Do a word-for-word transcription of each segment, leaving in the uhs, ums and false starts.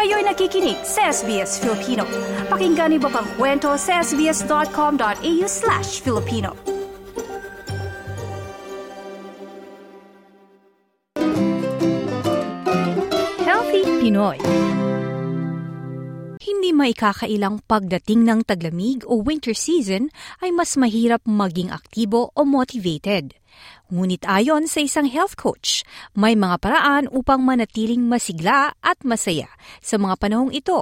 Kayo'y nakikinig sa S B S Filipino. Pakinggan niyo pa ang kwento sa sbs.com.au slash Filipino. Healthy Pinoy. Hindi maikakailang pagdating ng taglamig o winter season ay mas mahirap maging aktibo o motivated. Ngunit ayon sa isang health coach, may mga paraan upang manatiling masigla at masaya sa mga panahong ito.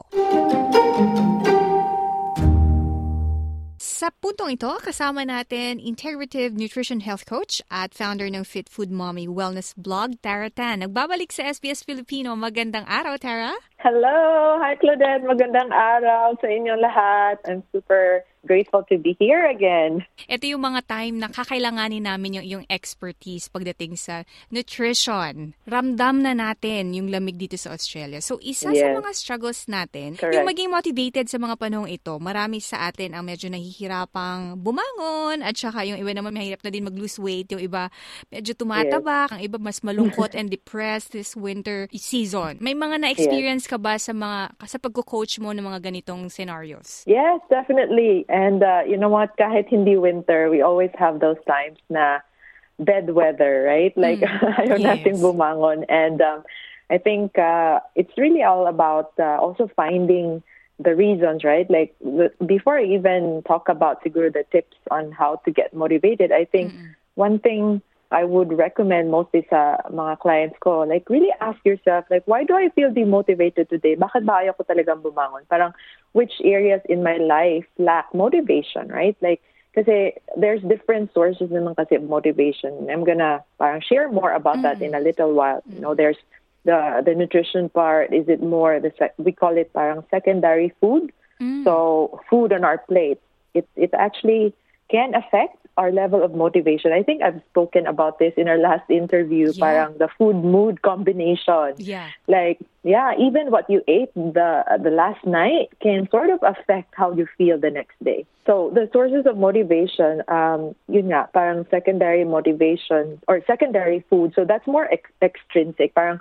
Sa puntong ito, kasama natin Integrative Nutrition Health Coach at founder ng Fit Food Mommy Wellness Blog, Tara Tan. Nagbabalik sa S B S Filipino. Magandang araw, Tara. Hello! Hi, Claudette. Magandang araw sa inyong lahat. I'm super grateful to be here again. Ito yung mga time na kakailanganin namin yung, yung expertise pagdating sa nutrition. Ramdam na natin yung lamig dito sa Australia. So, isa yes. sa mga struggles natin, Correct. yung maging motivated sa mga panahong ito. Marami sa atin ang medyo nahihirapang bumangon at saka yung iba naman mahirap na din mag-lose weight. Yung iba medyo tumataba. Yes. Ang iba mas malungkot and depressed this winter season. May mga na-experience yes. ka ba sa mga sa pagko-coach mo ng mga ganitong scenarios? Yes, definitely. And uh, you know what, kahit hindi winter, we always have those times na bad weather, right? Like, mm, ayaw yes. natin bumangon. And um, I think uh, it's really all about uh, also finding the reasons, right? Like, the, before I even talk about siguro the tips on how to get motivated, I think mm. one thing I would recommend mostly sa mga clients ko, like really ask yourself, like, why do I feel demotivated today? Bakit ba ayaw ko talagang bumangon? Parang, which areas in my life lack motivation, right? Like, kasi there's different sources naman kasi of motivation. I'm gonna parang share more about mm. that in a little while. You know, there's the the nutrition part. Is it more, the sec- we call it parang secondary food? Mm. So, food on our plate. It, it actually can affect our level of motivation. I think I've spoken about this in our last interview, yeah. parang the food-mood combination. Yeah. Like, yeah, even what you ate the the last night can sort of affect how you feel the next day. So the sources of motivation, um, yun nga, parang secondary motivation or secondary food. So that's more ex- extrinsic, parang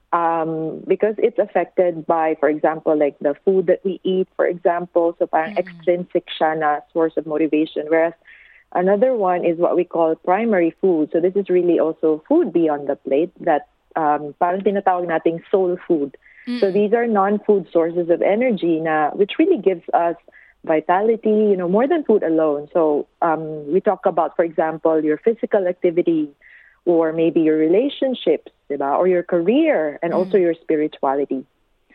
um, because it's affected by, for example, like the food that we eat, for example. So parang mm. extrinsic siya na source of motivation. Whereas another one is what we call primary food. So this is really also food beyond the plate that um, parang tinatawag nating soul food. Mm. So these are non-food sources of energy na which really gives us vitality, you know, more than food alone. So um, we talk about, for example, your physical activity or maybe your relationships, diba? Or your career and mm. also your spirituality.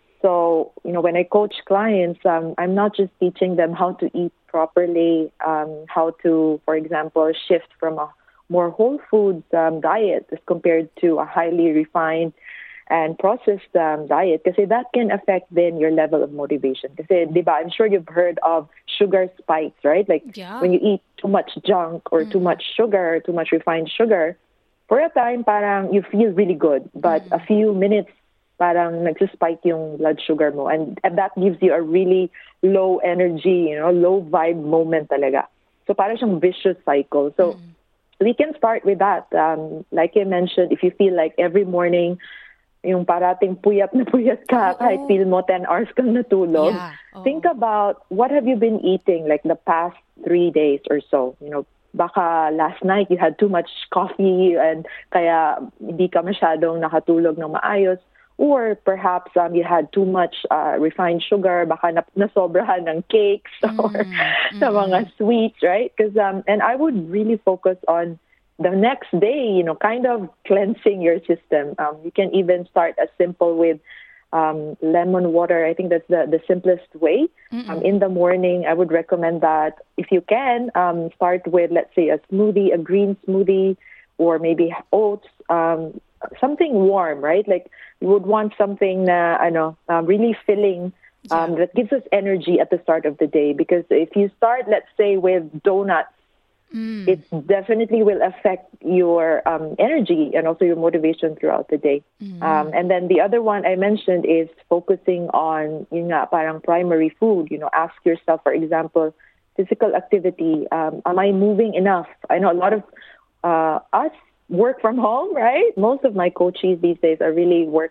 So, you know, when I coach clients, um, I'm not just teaching them how to eat properly, um, how to, for example, shift from a more whole foods um, diet as compared to a highly refined and processed um, diet. Because that can affect then your level of motivation. Because, I'm sure you've heard of sugar spikes, right? Like yeah. when you eat too much junk or mm. too much sugar, too much refined sugar, for a time, parang you feel really good. But mm. a few minutes, parang nagsispike yung blood sugar mo. And, and that gives you a really low energy, you know, low vibe moment talaga. So parang siyang vicious cycle. So mm. we can start with that. Um, like I mentioned, if you feel like every morning, yung parating puyat na puyat ka, oh. kahit feel mo ten hours kang natulog, yeah. oh. think about what have you been eating like the past three days or so. You know, baka last night you had too much coffee and kaya hindi ka masyadong nakatulog ng maayos. Or perhaps um, you had too much uh, refined sugar, baka na- nasobrahan ng cakes or mm, sa mga sweets, right? Because um, and I would really focus on the next day, you know, kind of cleansing your system. Um, you can even start as simple with um, lemon water. I think that's the, the simplest way. Um, in the morning, I would recommend that if you can, um, start with, let's say, a smoothie, a green smoothie, or maybe oats, um, something warm, right? Like you would want something na, ano, um, really filling um, yeah. that gives us energy at the start of the day. Because if you start, let's say, with donuts, mm. it definitely will affect your um, energy and also your motivation throughout the day. Mm. Um, and then the other one I mentioned is focusing on, yun nga, parang primary food. You know, ask yourself, for example, physical activity. Um, am I moving enough? I know a lot of uh, us work from home, right? Most of my coaches these days are really work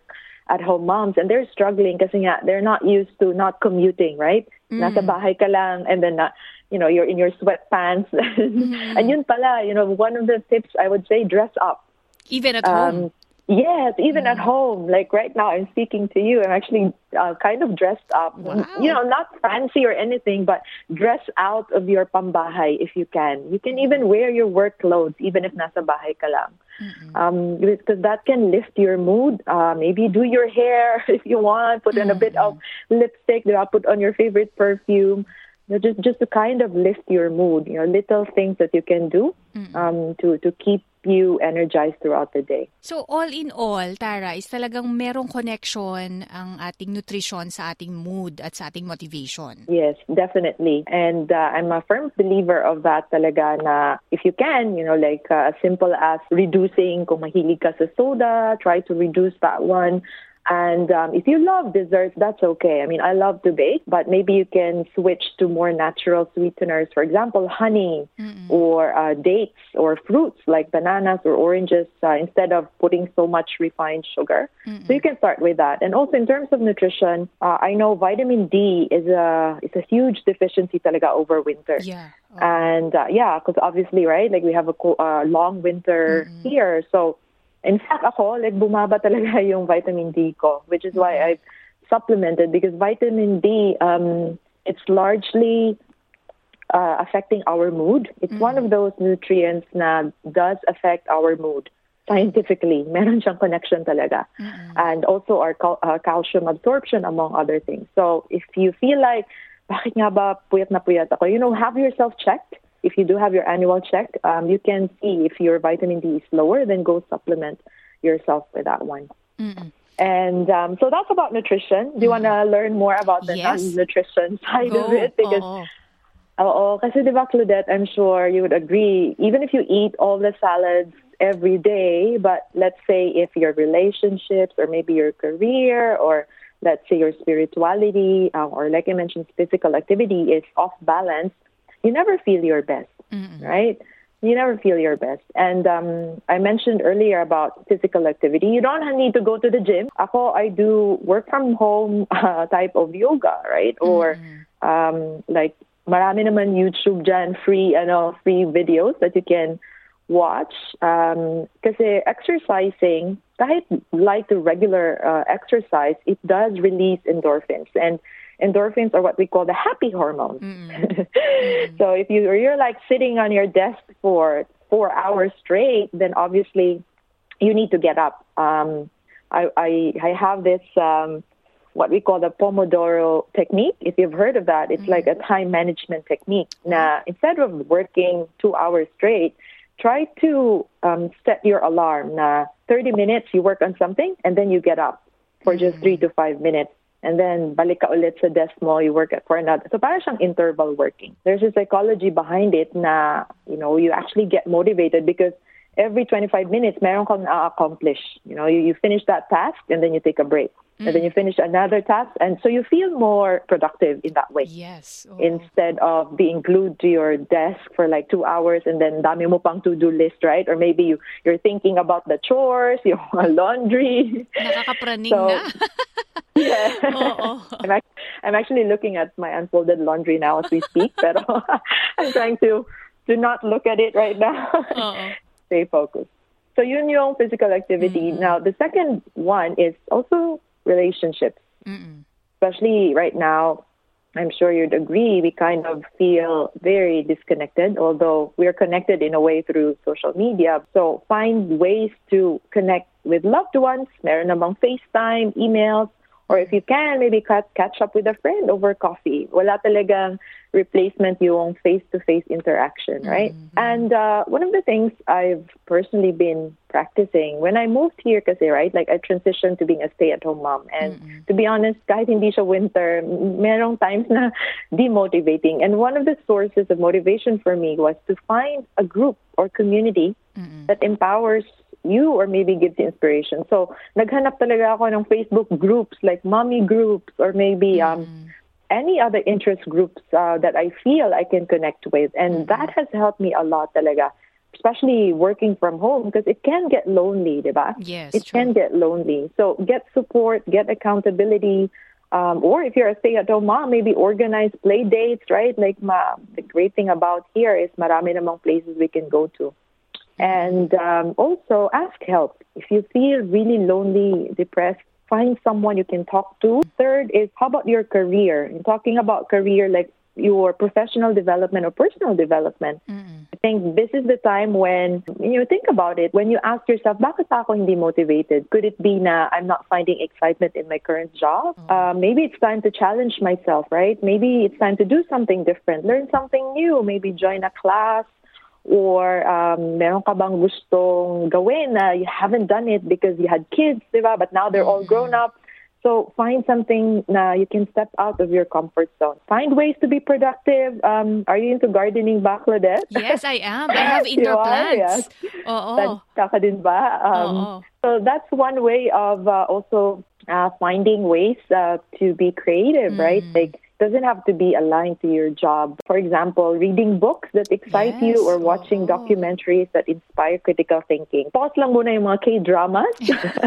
stay-at-home moms, and they're struggling kasi nga they're not used to not commuting, right? Mm. Nasa bahay ka lang, and then uh, you know, you're in your sweatpants. Mm. And yun pala, you know, one of the tips I would say, dress up. Even at um, home. Yes, even mm. at home. Like right now, I'm speaking to you. I'm actually uh, kind of dressed up. Wow. You know, not fancy or anything, but dress out of your pambahay if you can. You can even wear your work clothes, even if nasa bahay ka lang. Mm-hmm. Um, because that can lift your mood. Uh, maybe do your hair if you want. Put in mm-hmm. a bit of lipstick. Put on your favorite perfume. You know, just just to kind of lift your mood. You know, little things that you can do mm-hmm. um, to to keep you energized throughout the day. So all in all, Tara, is talagang merong connection ang ating nutrition sa ating mood at sa ating motivation. Yes, definitely. And uh, I'm a firm believer of that talaga na if you can, you know, like uh, as simple as reducing, kung mahilig ka sa soda, try to reduce that one. And um, if you love desserts, that's okay. I mean, I love to bake, but maybe you can switch to more natural sweeteners. For example, honey mm-hmm. or uh, dates or fruits like bananas or oranges uh, instead of putting so much refined sugar. Mm-hmm. So you can start with that. And also in terms of nutrition, uh, I know vitamin D is a is a huge deficiency talaga over winter. Yeah. Oh. And uh, yeah, because obviously, right, like we have a co- uh, long winter mm-hmm. here. So in fact, ako, like, bumaba talaga yung vitamin D ko, which is why I've supplemented, because vitamin D, um, it's largely uh, affecting our mood. It's mm-hmm. one of those nutrients na does affect our mood scientifically. Meron siyang connection talaga. Mm-hmm. And also our cal- uh, calcium absorption, among other things. So if you feel like, bakit nga ba puyat na puyat ako, you know, have yourself checked. If you do have your annual check, um, you can see if your vitamin D is lower, then go supplement yourself with that one. Mm-mm. And um, so that's about nutrition. Do you mm. want to learn more about the yes. non-nutrition side go. of it? Because, oo, kasi diba, Claudette, I'm sure you would agree, even if you eat all the salads every day, but let's say if your relationships or maybe your career or let's say your spirituality um, or like I mentioned, physical activity is off balance, you never feel your best, mm-hmm. right? You never feel your best. And um, I mentioned earlier about physical activity. You don't need to go to the gym. Ako, I do work from home uh, type of yoga, right? Mm-hmm. Or um, like marami naman YouTube dyan, free, ano, free videos that you can watch. Um, kasi exercising, kahit like the regular uh, exercise, it does release endorphins. And endorphins are what we call the happy hormones. Mm-hmm. So if you, or you're like sitting on your desk for four hours straight, then obviously you need to get up. Um, I, I, I have this, um, what we call the Pomodoro technique. If you've heard of that, it's mm-hmm. like a time management technique. Now, instead of working two hours straight, try to um, set your alarm. Na thirty minutes, you work on something, and then you get up for mm-hmm. just three to five minutes. And then, balik ka ulit sa desk mo, you work for another. So, parang siyang interval working. There's a psychology behind it na, you know, you actually get motivated because every twenty-five minutes, meron kang na-accomplish. You know, you, you finish that task and then you take a break. Mm. And then you finish another task. And so you feel more productive in that way. Yes. Oh. Instead of being glued to your desk for like two hours and then dami mo pang to-do list, right? Or maybe you, you're thinking about the chores, yung laundry. Nakakapraning so, na. Yeah. Oh, oh. I'm, ac- I'm actually looking at my unfolded laundry now as we speak, pero I'm trying to, to not look at it right now. Oh. Stay focused. So yun yung physical activity. Mm-hmm. Now, the second one is also relationships. Mm-mm. Especially right now, I'm sure you'd agree, we kind of feel very disconnected, although we're connected in a way through social media. So find ways to connect with loved ones. Meron namang FaceTime, emails, or if you can, maybe catch up with a friend over coffee. Wala talagang replacement yung face-to-face interaction, right? Mm-hmm. And uh, one of the things I've personally been practicing, when I moved here kasi, right, like I transitioned to being a stay-at-home mom. And mm-hmm. to be honest, kahit hindi siya winter, merong times na demotivating. And one of the sources of motivation for me was to find a group or community mm-hmm. that empowers you or maybe gives you inspiration. So, naghanap talaga ako ng Facebook groups like mommy groups or maybe um, mm. any other interest groups uh, that I feel I can connect with. And mm. that has helped me a lot talaga especially working from home, because it can get lonely, diba? Yes, it true. can get lonely. So get support, get accountability. Um, or if you're a stay-at-home mom, maybe organize play dates, right? Like ma, the great thing about here is marami namang places we can go to. And um, also ask help. If you feel really lonely, depressed, find someone you can talk to. Third is, how about your career? And talking about career, like your professional development or personal development. Mm-mm. I think this is the time when you think about it. When you ask yourself, bakit ako hindi motivated? Could it be na I'm not finding excitement in my current job? Oh. Uh, maybe it's time to challenge myself, right? Maybe it's time to do something different, learn something new, maybe join a class, or um, meron ka bang gustong gawin na you haven't done it because you had kids, diba? But now they're all grown up. So find something na you can step out of your comfort zone. Find ways to be productive. Um, are you into gardening ba, Claudette? Yes, I am. I have indoor plants. Oo. Kaka din ba? Um, so that's one way of uh, also uh, finding ways uh, to be creative, mm. right? Like, doesn't have to be aligned to your job. For example, reading books that excite yes. you or watching oh. documentaries that inspire critical thinking. Pause lang muna yung mga K-dramas.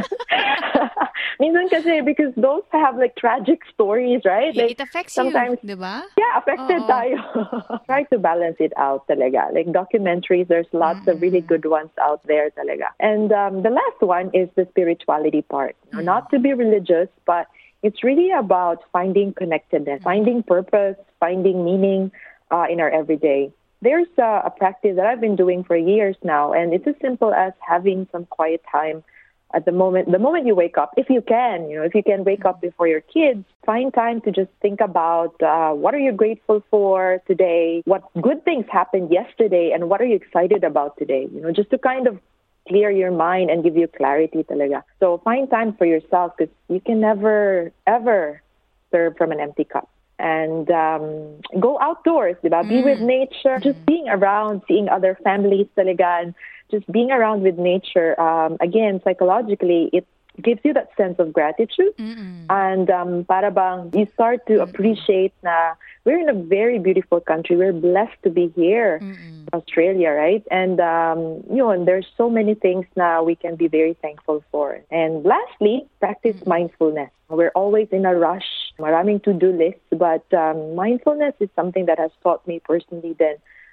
Minsan kasi, because those have like tragic stories, right? Yeah, like, it affects sometimes, you, diba? Yeah, affected oh, oh. tayo. Try to balance it out talaga. Like documentaries, there's lots mm-hmm. of really good ones out there talaga. And um, the last one is the spirituality part. Mm-hmm. Not to be religious, but it's really about finding connectedness, finding purpose, finding meaning uh, in our everyday. There's uh, a practice that I've been doing for years now, and it's as simple as having some quiet time at the moment. The moment you wake up, if you can, you know, if you can wake up before your kids, find time to just think about uh, what are you grateful for today, what good things happened yesterday, and what are you excited about today? You know, just to kind of clear your mind and give you clarity talaga. So find time for yourself, because you can never, ever serve from an empty cup. And um, go outdoors, diba? Mm. Be with nature. Mm. Just being around, seeing other families talaga, and just being around with nature. Um, again, psychologically, it gives you that sense of gratitude. Mm-mm. And um, para bang you start to appreciate na we're in a very beautiful country. We're blessed to be here, Mm-mm. Australia, right? And um, you know, and there's so many things now we can be very thankful for. And lastly, practice Mm-mm. mindfulness. We're always in a rush, maraming to-do lists, but um, mindfulness is something that has taught me personally then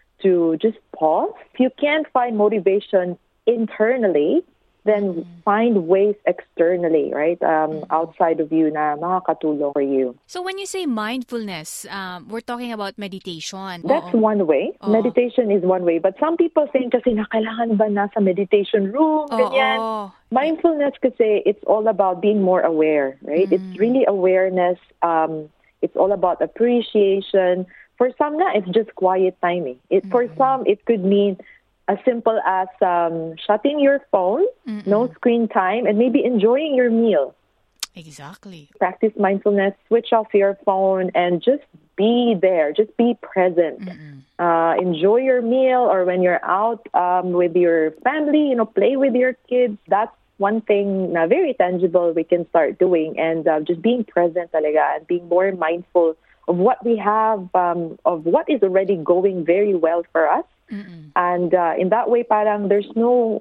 to just pause. If you can't find motivation internally, then mm. find ways externally, right, um, mm. outside of you na makakatulong for you. So when you say mindfulness, um, we're talking about meditation. That's Oo. one way. Oo. Meditation is one way. But some people think kasi na kailangan ba nasa meditation room, ganyan. Oo. Mindfulness kasi, it's all about being more aware, right? Mm. It's really awareness. Um, it's all about appreciation. For some na, it's just quiet timing. It, mm. For some, it could mean as simple as um, shutting your phone, Mm-mm. no screen time, and maybe enjoying your meal. Exactly. Practice mindfulness, switch off your phone, and just be there. Just be present. Uh, enjoy your meal, or when you're out um, with your family, you know, play with your kids. That's one thing na very tangible we can start doing, and uh, just being present talaga, and being more mindful of what we have, um, of what is already going very well for us. Mm-mm. And uh, in that way, parang there's no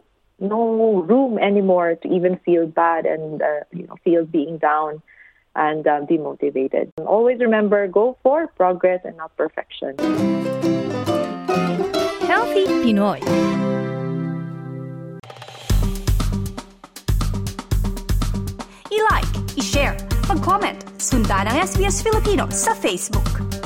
no room anymore to even feel bad and uh, you know, feel being down and uh, demotivated. And always remember, go for progress and not perfection. Healthy Pinoy. I-like, i-share, mag-comment, sundan ang S B S Filipino sa Facebook.